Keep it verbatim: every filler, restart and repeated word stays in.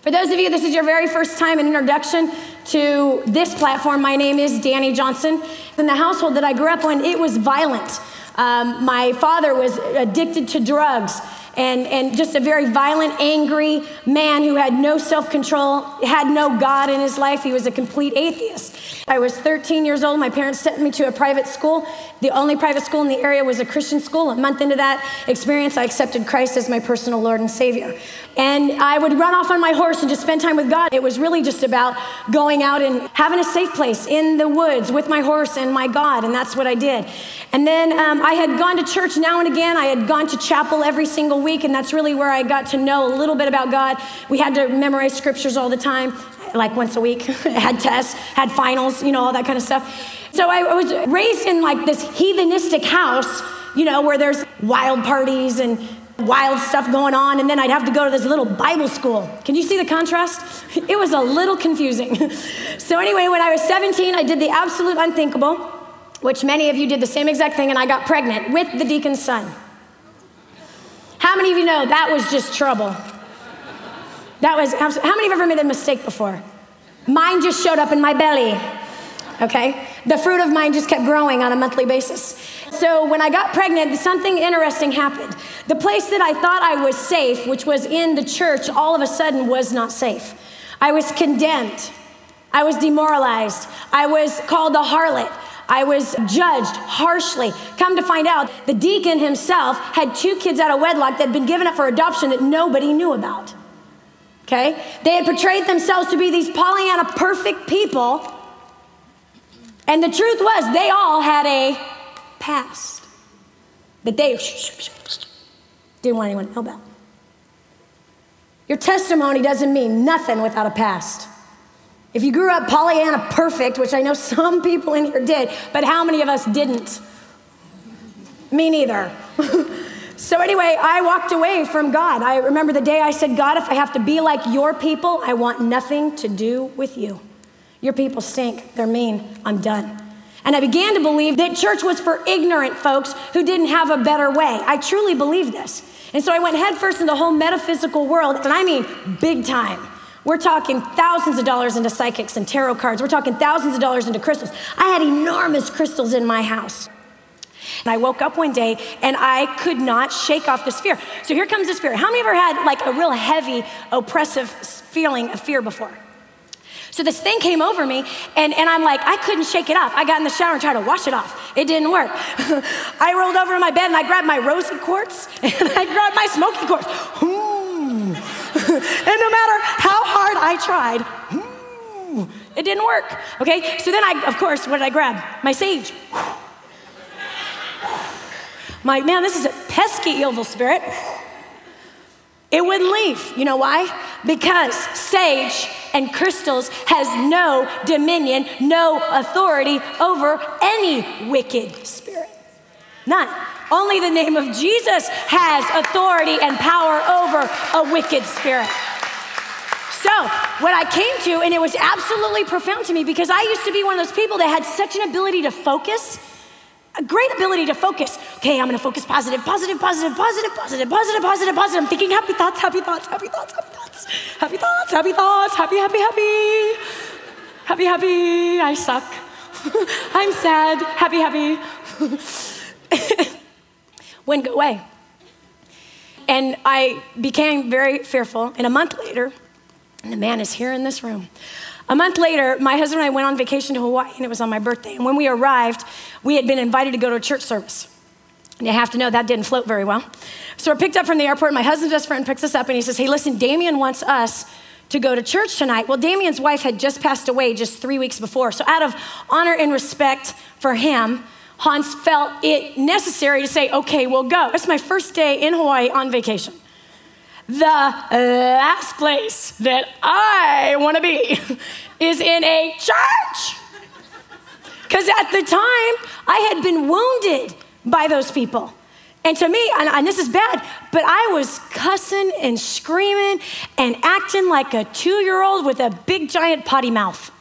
For those of you, this is your very first time, an introduction to this platform. My name is Danny Johnson. In the household that I grew up in, it was violent. Um, my father was addicted to drugs and, and just a very violent, angry man who had no self-control, had no God in his life. He was a complete atheist. I was thirteen years old. My parents sent me to a private school. The only private school in the area was a Christian school. A month into that experience, I accepted Christ as my personal Lord and Savior. And I would run off on my horse and just spend time with God. It was really just about going out and having a safe place in the woods with my horse and my God, and that's what I did. And then um, I had gone to church now and again. I had gone to chapel every single week, and that's really where I got to know a little bit about God. We had to memorize scriptures all the time, like once a week. Had tests, had finals, you know, all that kind of stuff. So I was raised in like this heathenistic house, you know, where there's wild parties and wild stuff going on, and then I'd have to go to this little Bible school. Can you see the contrast? It was a little confusing. So anyway, when I was seventeen, I did the absolute unthinkable, which many of you did the same exact thing, and I got pregnant with the deacon's son. How many of you know that was just trouble? That was, how many have ever made a mistake before? Mine just showed up in my belly. Okay? The fruit of mine just kept growing on a monthly basis. So when I got pregnant, something interesting happened. The place that I thought I was safe, which was in the church, all of a sudden was not safe. I was condemned. I was demoralized. I was called a harlot. I was judged harshly. Come to find out, the deacon himself had two kids out of wedlock that had been given up for adoption that nobody knew about. Okay? They had portrayed themselves to be these Pollyanna perfect people. And the truth was, they all had a past that they didn't want anyone to know about. Your testimony doesn't mean nothing without a past. If you grew up Pollyanna perfect, which I know some people in here did, but how many of us didn't? Me neither. So anyway, I walked away from God. I remember the day I said, God, if I have to be like your people, I want nothing to do with you. Your people stink. They're mean. I'm done. And I began to believe that church was for ignorant folks who didn't have a better way. I truly believed this. And so I went headfirst into the whole metaphysical world, and I mean big time. We're talking thousands of dollars into psychics and tarot cards. We're talking thousands of dollars into crystals. I had enormous crystals in my house. And I woke up one day, and I could not shake off this fear. So here comes this fear. How many of you ever had like a real heavy, oppressive feeling of fear before? So this thing came over me, and, and I'm like, I couldn't shake it off. I got in the shower and tried to wash it off. It didn't work. I rolled over in my bed, and I grabbed my rosy quartz, and I grabbed my smoky quartz. And no matter how hard I tried, it didn't work, okay? So then I, of course, what did I grab? My sage. My, man, this is a pesky evil spirit. It wouldn't leave. You know why? Because sage and crystals has no dominion, no authority over any wicked spirit. None. Only the name of Jesus has authority and power over a wicked spirit. So what I came to, and it was absolutely profound to me, because I used to be one of those people that had such an ability to focus, a great ability to focus. Okay, I'm gonna focus positive, positive, positive, positive, positive, positive, positive, positive. I'm thinking happy thoughts, happy thoughts, happy thoughts, happy thoughts, happy thoughts, happy thoughts, happy, happy, happy, happy, happy, I suck. I'm sad, happy, happy. Wouldn't go away. And I became very fearful, and a month later, and the man is here in this room. A month later, my husband and I went on vacation to Hawaii, and it was on my birthday. And when we arrived, we had been invited to go to a church service. And you have to know that didn't float very well. So we're picked up from the airport. My husband's best friend picks us up, and he says, hey, listen, Damien wants us to go to church tonight. Well, Damien's wife had just passed away just three weeks before. So out of honor and respect for him, Hans felt it necessary to say, okay, we'll go. It's my first day in Hawaii on vacation. The last place that I want to be is in a church. Because at the time, I had been wounded by those people. And to me, and, and this is bad, but I was cussing and screaming and acting like a two-year-old with a big, giant potty mouth.